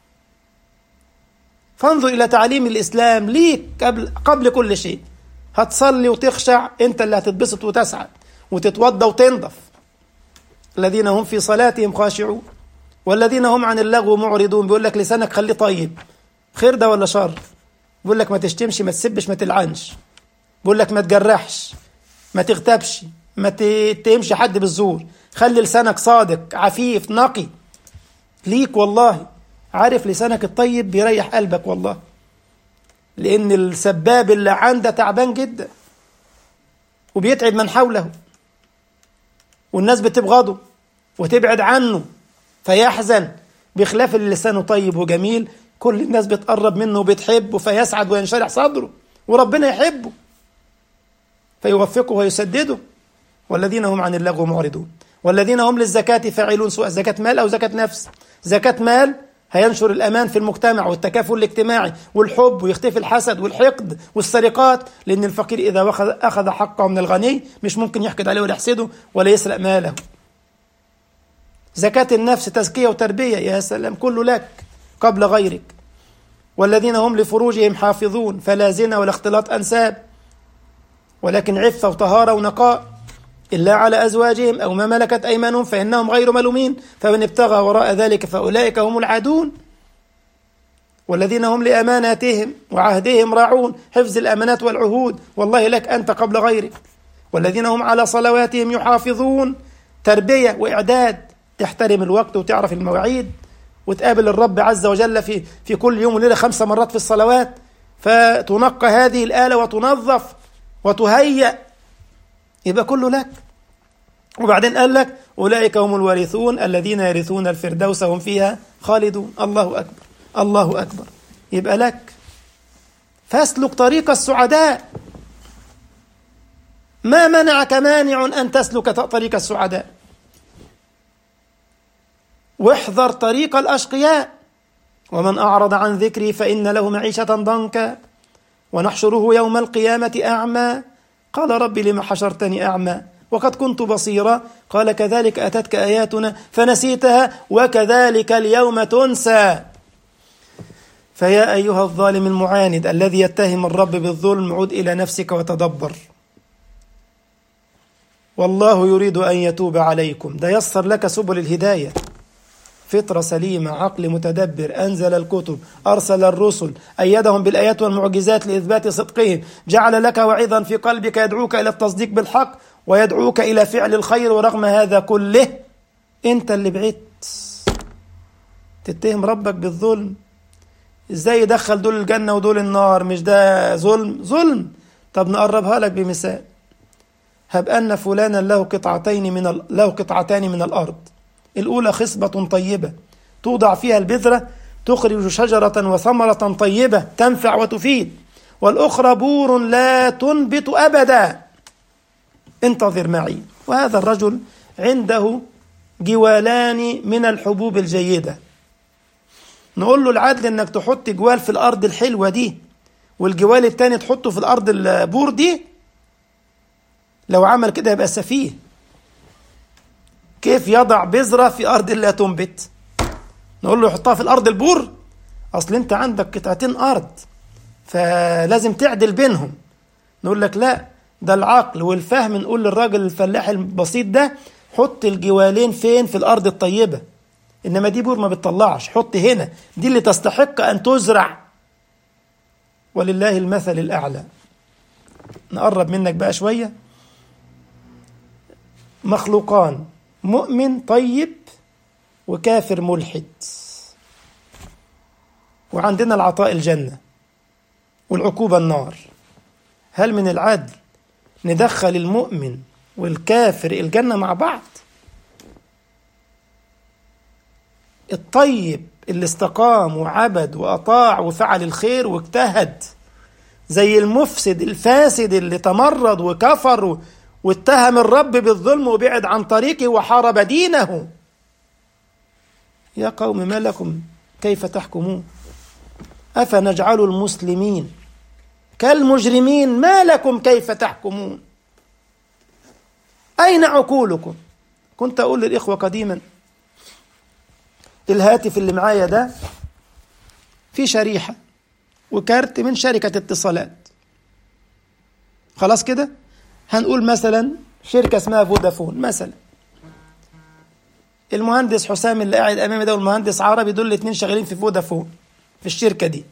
فانظر إلى تعليم الإسلام ليك قبل, قبل كل شيء. هتصلي وتخشع، أنت اللي هتتبسط وتسعد وتتوضى وتنضف. الذين هم في صلاتهم خاشعون والذين هم عن اللغو معرضون. بيقول لك لسانك خليه طيب، خير ده ولا شر؟ بيقول لك ما تشتمش، ما تسبش، ما تلعنش. بيقول لك ما تجرحش، ما تغتابش، ما تتهمش حد بالزور. خلي لسانك صادق عفيف نقي ليك. والله عارف لسانك الطيب بيريح قلبك والله، لأن السباب اللي عنده تعبان جدا وبيتعب من حوله، والناس بتبغضه وتبعد عنه فيحزن. بخلاف اللي لسانه طيب وجميل، كل الناس بتقرب منه وبتحبه فيسعد وينشرح صدره، وربنا يحبه فيوفقه ويسدده. والذين هم عن اللغو معرضون والذين هم للزكاة فاعلون، سواء زكاة مال أو زكاة نفس. زكاة مال هينشر الأمان في المجتمع والتكافل الاجتماعي والحب، ويختفي الحسد والحقد والسرقات، لأن الفقير إذا أخذ حقه من الغني مش ممكن يحقد عليه ولا يحسده ولا يسرق ماله. زكاة النفس تزكية وتربية، يا سلام، كله لك قبل غيرك. والذين هم لفروجهم حافظون، فلا زنا ولا اختلاط أنساب، ولكن عفة وطهارة ونقاء، إلا على أزواجهم أو ما ملكت أيمانهم فإنهم غير ملومين، فمن ابتغى وراء ذلك فأولئك هم العادون. والذين هم لأماناتهم وعهدهم راعون، حفظ الأمانات والعهود، والله لك أنت قبل غيرك. والذين هم على صلواتهم يحافظون، تربية وإعداد، تحترم الوقت وتعرف المواعيد وتقابل الرب عز وجل في في كل يوم وليلة خمسة مرات في الصلوات، فتنقى هذه الآلة وتنظف وتهيأ، يبقى كله لك. وبعدين قال لك أولئك هم الوارثون الذين يرثون الفردوس هم فيها خالدون. الله أكبر الله أكبر. يبقى لك، فاسلك طريق السعداء. ما منعك مانع أن تسلك طريق السعداء، واحذر طريق الأشقياء. ومن أعرض عن ذكري فإن له معيشة ضنكا ونحشره يوم القيامة أعمى قال رب لم حشرتني أعمى وقد كنت بصيرا قال كذلك أتتك آياتنا فنسيتها وكذلك اليوم تنسى. فيا أيها الظالم المعاند الذي يتهم الرب بالظلم عد إلى نفسك وتدبر، والله يريد أن يتوب عليكم. ده يسر لك سبل الهداية، فطرة سليمة، عقل متدبر، أنزل الكتب، أرسل الرسل، أيدهم بالآيات والمعجزات لإثبات صدقهم، جعل لك وعظا في قلبك يدعوك إلى التصديق بالحق ويدعوك إلى فعل الخير. ورغم هذا كله أنت اللي بعدت تتهم ربك بالظلم. إزاي يدخل دول الجنة ودول النار؟ مش ده ظلم؟ ظلم. طب نقربها لك بمثال. هب أن فلانا له قطعتين من ال... له قطعتان من الأرض، الأولى خصبة طيبة توضع فيها البذرة تخرج شجرة وثمرة طيبة تنفع وتفيد، والأخرى بور لا تنبت أبدا، انتظر معي. وهذا الرجل عنده جوالان من الحبوب الجيدة، نقول له العدل انك تحط جوال في الأرض الحلوة دي والجوال التاني تحطه في الأرض البور دي؟ لو عمل كده يبقى سفيه. كيف يضع بذرة في أرض لا تنبت؟ نقول له يحطها في الأرض البور؟ أصل أنت عندك قطعتين أرض فلازم تعدل بينهم. نقول لك لا، ده العقل والفهم. نقول للراجل الفلاح البسيط ده حط الجوالين فين؟ في الأرض الطيبة، إنما دي بور ما بتطلعش، حط هنا، دي اللي تستحق أن تزرع. ولله المثل الأعلى. نقرب منك بقى شوية. مخلوقان، مؤمن طيب وكافر ملحد، وعندنا العطاء الجنة والعقوبة النار. هل من العدل ندخل المؤمن والكافر الجنة مع بعض؟ الطيب اللي استقام وعبد وأطاع وفعل الخير واجتهد، زي المفسد الفاسد اللي تمرد وكفر واتهم الرب بالظلم وبعد عن طريقه وحارب دينه. يا قوم ما لكم كيف تحكمون؟ أفنجعل المسلمين كالمجرمين؟ ما لكم كيف تحكمون؟ أين عقولكم؟ كنت أقول للإخوة قديما الهاتف اللي معايا ده في شريحة وكارت من شركة اتصالات، خلاص كده. هنقول مثلا شركة اسمها فودافون مثلا. المهندس حسام اللي قاعد أمامي ده والمهندس عربي دول الاثنين شغالين في فودافون في الشركة دي،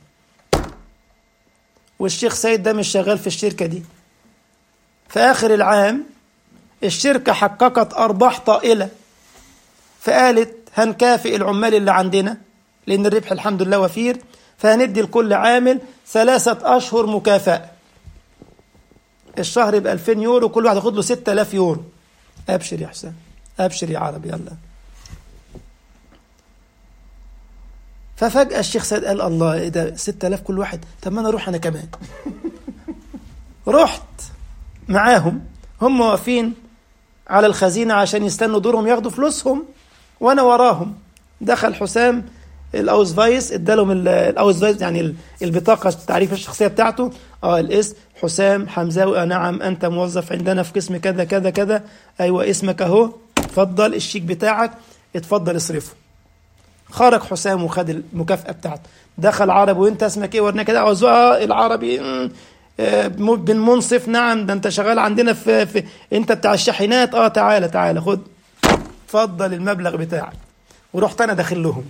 والشيخ سيد ده مش شغال في الشركة دي. في آخر العام الشركة حققت أرباح طائلة، فقالت هنكافئ العمال اللي عندنا لأن الربح الحمد لله وفير، فهندي لكل عامل ثلاثة أشهر مكافأة. الشهر بألفين يورو، كل واحد ياخد له ستة آلاف يورو. أبشر يا حسام، أبشر يا عربي، يلا. ففجأة الشيخ سيد قال الله إيه ده ستة آلاف كل واحد؟ طب ما أنا أروح أنا كمان. رحت معاهم، هم واقفين على الخزينة عشان يستنوا دورهم ياخدوا فلوسهم وأنا وراهم. دخل حسام الأوزفايس، ادالهم الأوزفايس يعني البطاقة التعريف الشخصية بتاعته. اه الاسم حسام حمزاوي. آه نعم أنت موظف عندنا في قسم كذا كذا كذا. أيوة اسمك أهو، اتفضل الشيك بتاعك، اتفضل اصرفه. خرج حسام وخد المكافأة بتاعته. دخل عربي وانت اسمك ايه؟ ورنا كده. اه العربي آه بن منصف. نعم ده انت شغال عندنا في, في انت بتاع الشاحنات. اه تعالى تعالى خد، اتفضل المبلغ بتاعك. ورحت انا داخل لهم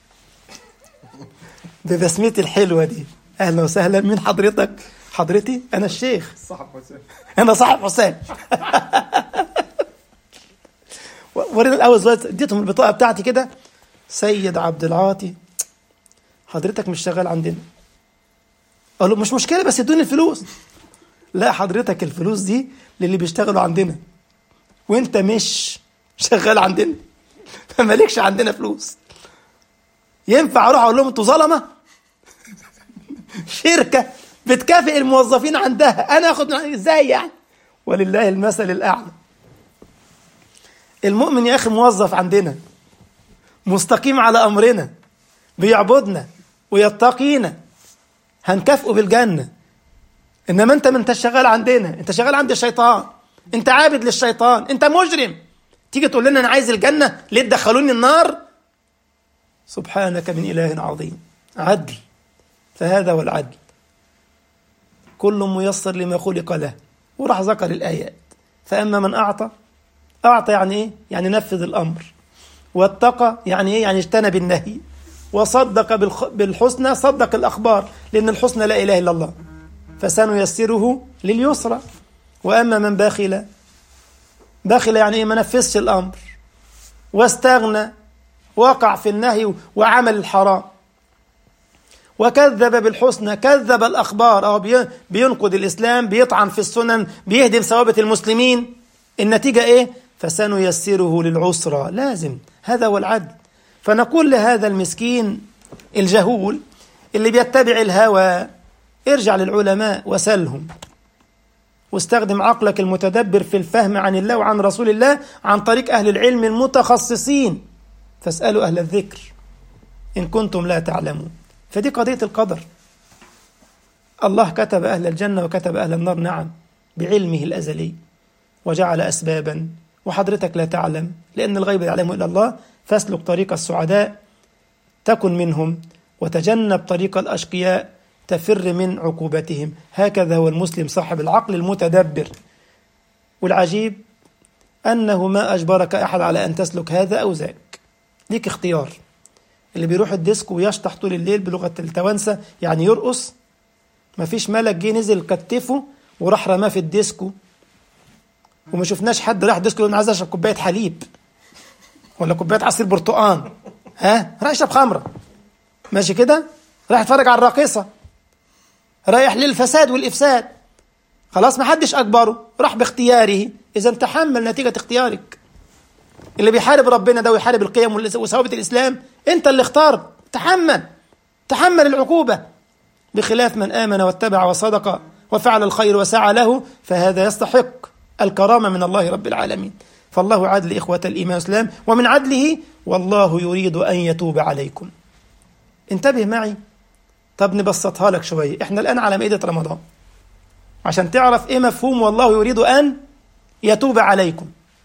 ببسمتي الحلوة دي، اهلا وسهلا، من حضرتك؟ حضرتي انا الشيخ صاحب حسام. انا صاحب حسام. ورينا الاول اديتهم البطاقة بتاعتي كده. سيد عبد العاطي حضرتك مش شغال عندنا. قالوا مش مشكلة بس ادوني الفلوس. لا حضرتك الفلوس دي للي بيشتغلوا عندنا وانت مش شغال عندنا فمالكش عندنا فلوس. ينفع اروح اقول لهم انتوا ظلمة؟ شركة بتكافئ الموظفين عندها انا اخد ازاي يعني؟ ولله المثل الأعلى. المؤمن يا أخي موظف عندنا، مستقيم على أمرنا، بيعبدنا ويتقينا، هنكافئه بالجنة. إنما أنت ما أنت شغال عندنا، أنت شغال عند الشيطان، أنت عابد للشيطان، أنت مجرم، تيجي تقول لنا أنا عايز الجنة، ليه تدخلوني النار؟ سبحانك من إله عظيم. عدل، فهذا هو العدل. كل ميسر لما خلق له. وراح ذكر الآيات. فأما من أعطى، أعطى يعني إيه؟ يعني نفذ الأمر. واتقى يعني إيه؟ يعني اجتنب النهي. وصدق بالحسنى، صدق الأخبار، لأن الحسنى لا إله إلا الله. فسنيسره لليسرى. وأما من بخل، بخل يعني إيه؟ ما نفذش الأمر واستغنى، وقع في النهي وعمل الحرام. وكذب بالحسنى، كذب الأخبار، أو بينقض الإسلام، بيطعن في السنن، بيهدم ثوابت المسلمين. النتيجة إيه؟ فسنيسره للعسرى. لازم، هذا هو العدل. فنقول لهذا المسكين الجهول اللي بيتبع الهوى، ارجع للعلماء وسلهم، واستخدم عقلك المتدبر في الفهم عن الله وعن رسول الله عن طريق أهل العلم المتخصصين. فاسألوا أهل الذكر إن كنتم لا تعلمون. فدي قضية القدر. الله كتب أهل الجنة وكتب أهل النار، نعم، بعلمه الأزلي، وجعل أسبابا، وحضرتك لا تعلم، لأن الغيب يعلمه إلا الله. فاسلك طريق السعداء تكن منهم، وتجنب طريق الأشقياء تفر من عقوبتهم. هكذا هو المسلم صاحب العقل المتدبر. والعجيب أنه ما أجبرك أحد على أن تسلك هذا أو ذاك، ليك اختيار. اللي بيروح الديسكو ويشطح طول الليل بلغة التوانسة يعني يرقص، ما فيش ملك جه نزل كتفه وراح رماه في الديسكو، وما شفناش حد راح ديسكو لأنه عايز يشرب كوباية حليب ولا كوباية عصير برتقان، ها، راح يشرب خمرة، ماشي كده، راح يتفرج على الراقصة، رايح للفساد والإفساد. خلاص، ما حدش أجبره، راح باختياره. إذا تحمل نتيجة اختيارك. اللي بيحارب ربنا ده ويحارب القيم وثوابت الإسلام، أنت اللي اختار، تحمل تحمل العقوبة. بخلاف من آمن واتبع وصدق وفعل الخير وسعى له، فهذا يستحق الكرامة من الله رب العالمين. فالله عدل إخوة الإيمان والإسلام، ومن عدله والله يريد أن يتوب عليكم. انتبه معي. طب نبسطها لك شوية. احنا الآن على مائدة رمضان، عشان تعرف ايه مفهوم والله يريد أن يتوب عليكم.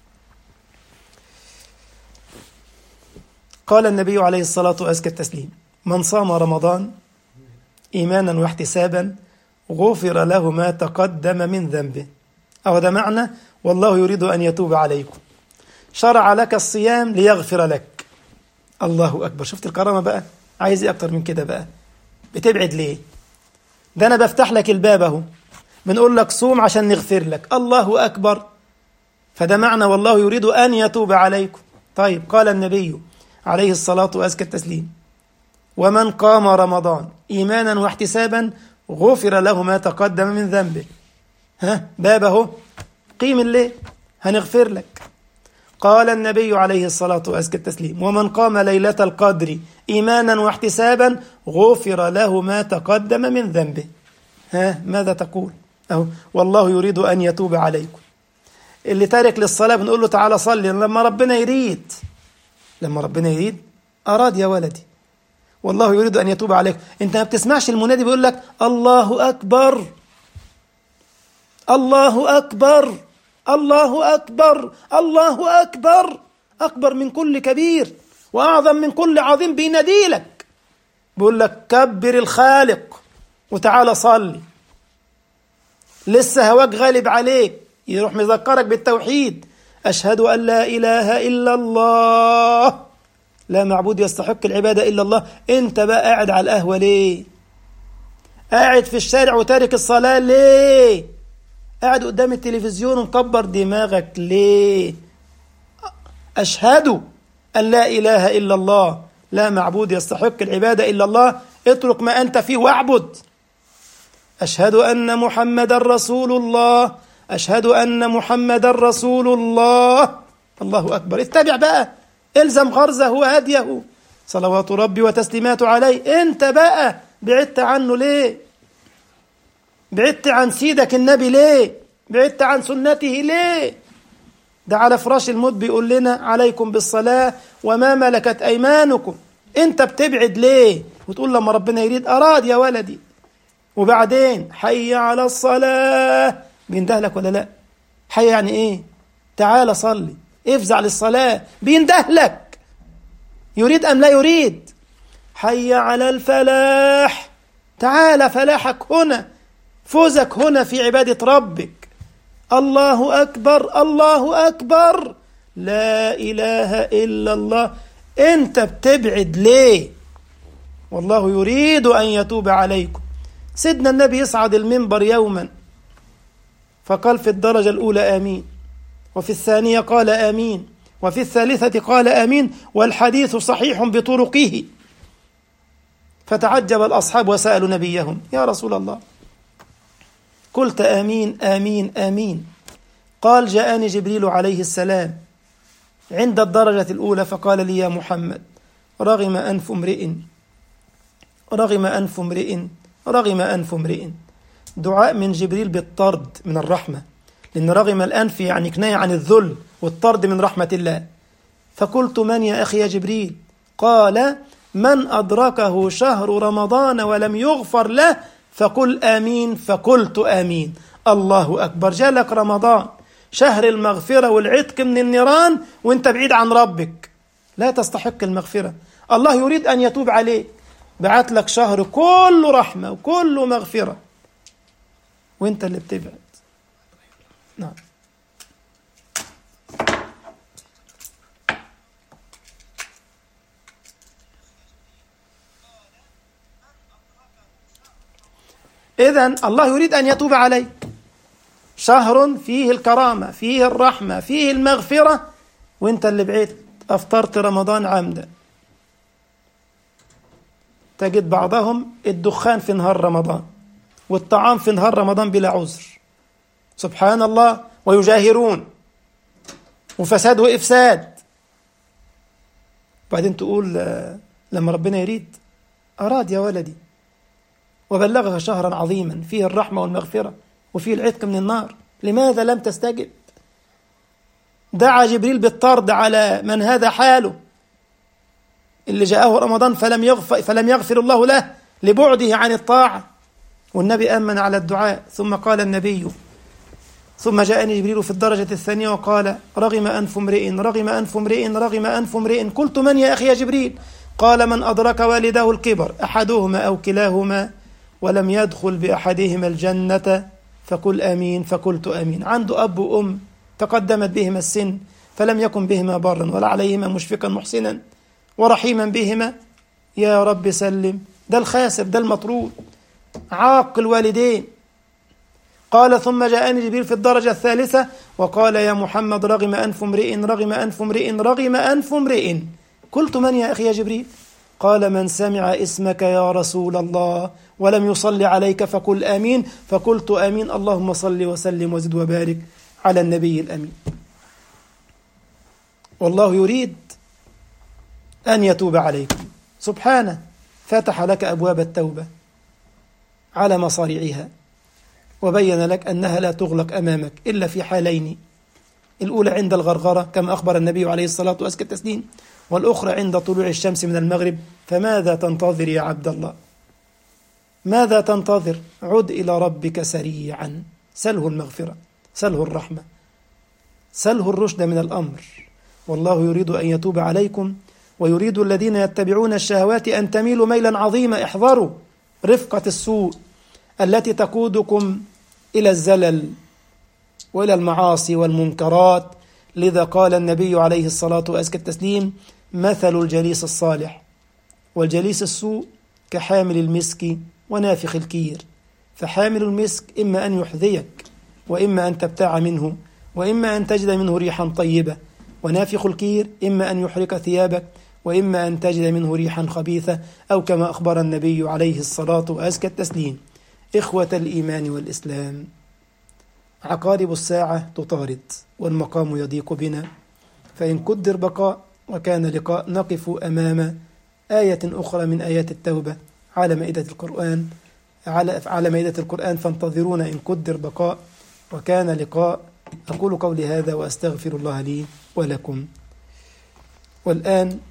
قال النبي عليه الصلاة وأزكى التسليم: من صام رمضان إيمانا واحتسابا غفر له ما تقدم من ذنبه. أو ده معنى والله يريد أن يتوب عليكم. شرع لك الصيام ليغفر لك. الله أكبر. شفت الكرامة بقى؟ عايز ايه أكتر من كده بقى؟ بتبعد ليه؟ ده أنا بفتح لك الباب اهو، بنقول لك صوم عشان نغفر لك. الله أكبر. فده معنى والله يريد أن يتوب عليكم. طيب، قال النبي عليه الصلاة وأزكى التسليم: ومن قام رمضان إيمانا واحتسابا غفر له ما تقدم من ذنبه. ها، باب اهو، قيم الليل هنغفر لك. قال النبي عليه الصلاة وأزكى التسليم: ومن قام ليلة القدر إيمانا واحتسابا غفر له ما تقدم من ذنبه. ها، ماذا تقول؟ أهو والله يريد أن يتوب عليكم. اللي تارك للصلاة بنقول له تعالى صلي لما ربنا يريد. لما ربنا يريد أراد يا ولدي. والله يريد أن يتوب عليكم. أنت ما بتسمعش المنادي بيقول لك الله أكبر، الله أكبر، الله أكبر، الله أكبر، أكبر من كل كبير وأعظم من كل عظيم. بينادي لك، بيقول لك كبر الخالق وتعالى صلي. لسه هواك غالب عليك، يروح مذكرك بالتوحيد: أشهد أن لا إله إلا الله، لا معبود يستحق العبادة إلا الله. أنت بقى قاعد على القهوة ليه؟ قاعد في الشارع وتارك الصلاة ليه؟ قاعد قدام التلفزيون ومكبر دماغك ليه؟ أشهد أن لا إله إلا الله، لا معبود يستحق العبادة إلا الله. اترك ما أنت فيه واعبد. أشهد أن محمد رسول الله، أشهد أن محمد رسول الله. الله أكبر. اتبع بقى، الزم غرزه وهديه صلوات ربي وتسليماته عليه. انت بقى بعدت عنه ليه؟ بعدت عن سيدك النبي ليه؟ بعدت عن سنته ليه؟ ده على فراش الموت بيقول لنا عليكم بالصلاة وما ملكت أيمانكم. أنت بتبعد ليه؟ وتقول لما ربنا يريد أراد يا ولدي. وبعدين حي على الصلاة بيندهلك ولا لا؟ حي يعني إيه؟ تعال صلي، افزع للصلاة، بيندهلك. يريد أم لا يريد؟ حي على الفلاح، تعال فلاحك هنا، فوزك هنا في عبادة ربك. الله أكبر الله أكبر لا إله إلا الله. أنت بتبعد ليه؟ والله يريد أن يتوب عليكم. سيدنا النبي يصعد المنبر يوما فقال في الدرجة الأولى آمين، وفي الثانية قال آمين، وفي الثالثة قال آمين، والحديث صحيح بطرقه. فتعجب الأصحاب وسألوا نبيهم يا رسول الله قلت آمين آمين آمين؟ قال جاءني جبريل عليه السلام عند الدرجة الأولى فقال لي يا محمد رغم أنف امرئ رغم أنف امرئ رغم أنف امرئ. دعاء من جبريل بالطرد من الرحمة، لأن رغم الأنف يعني كناية عن الذل، والطرد من رحمة الله. فقلت من يا أخي يا جبريل؟ قال من أدركه شهر رمضان ولم يغفر له فقل آمين. فقلت آمين. الله أكبر، جالك رمضان شهر المغفرة والعتق من النيران وانت بعيد عن ربك، لا تستحق المغفرة. الله يريد أن يتوب عليك، بعت لك شهر كله رحمة وكله مغفرة وانت اللي بتبعد. نعم. إذن الله يريد أن يتوب عليك. شهر فيه الكرامة، فيه الرحمة، فيه المغفرة، وانت اللي بعيد أفطرت رمضان عمدا. تجد بعضهم الدخان في نهار رمضان والطعام في نهار رمضان بلا عذر، سبحان الله، ويجاهرون وفساد وإفساد. بعدين تقول لما ربنا يريد أراد يا ولدي وبلغك شهرا عظيما فيه الرحمة والمغفرة وفيه العتق من النار، لماذا لم تستجب؟ دعا جبريل بالطرد على من هذا حاله، اللي جاءه رمضان فلم يغفر, فلم يغفر الله له لبعده عن الطاعة، والنبي أمن على الدعاء. ثم قال النبي ثم جاءني جبريل في الدرجة الثانية وقال رغم أنف امرئ رغم أنف امرئ رغم أنف امرئ. قلت من يا أخي يا جبريل؟ قال من أدرك والده الكبر أحدهما أو كلاهما ولم يدخل بأحدهما الجنة فقل آمين. فقلت آمين. عنده أب وأم تقدمت بهما السن فلم يكن بهما برا ولا عليهما مشفقا محسنا ورحيما بهما، يا رب سلم، ده الخاسر، ده المطرود، عاق الوالدين. قال ثم جاءني جبريل في الدرجة الثالثة وقال يا محمد رغم أنف امرئ رغم أنف امرئ رغم أنف امرئ. قلت من يا أخي يا جبريل؟ قال من سمع اسمك يا رسول الله ولم يصلي عليك فقل آمين. فقلت آمين. اللهم صل وسلم وزد وبارك على النبي الأمين. والله يريد أن يتوب عليكم سبحانه، فتح لك أبواب التوبة على مصاريعها وبين لك أنها لا تغلق أمامك إلا في حالين: الأولى عند الغرغرة كما أخبر النبي عليه الصلاة وأزكى التسليم، والأخرى عند طلوع الشمس من المغرب. فماذا تنتظر يا عبد الله؟ ماذا تنتظر؟ عد إلى ربك سريعا، سله المغفرة، سله الرحمة، سله الرشد من الأمر. والله يريد أن يتوب عليكم ويريد الذين يتبعون الشهوات أن تميلوا ميلا عظيما. احذروا رفقة السوء التي تقودكم إلى الزلل وإلى المعاصي والمنكرات. لذا قال النبي عليه الصلاة وأزكى التسليم: مثل الجليس الصالح والجليس السوء كحامل المسك ونافخ الكير. فحامل المسك إما أن يحذيك وإما أن تبتاع منه وإما أن تجد منه ريحا طيبة، ونافخ الكير إما أن يحرق ثيابك وإما أن تجد منه ريحا خبيثة، أو كما أخبر النبي عليه الصلاة وأزكى التسليم. إخوة الإيمان والإسلام، عقارب الساعة تطارد والمقام يضيق بنا، فإن قدر بقاء وكان لقاء نقف أمام آية أخرى من آيات التوبة على مائدة القرآن على على مائدة القرآن فانتظرونا إن قدر بقاء. وكان لقاء. أقول قولي هذا وأستغفر الله لي ولكم. والآن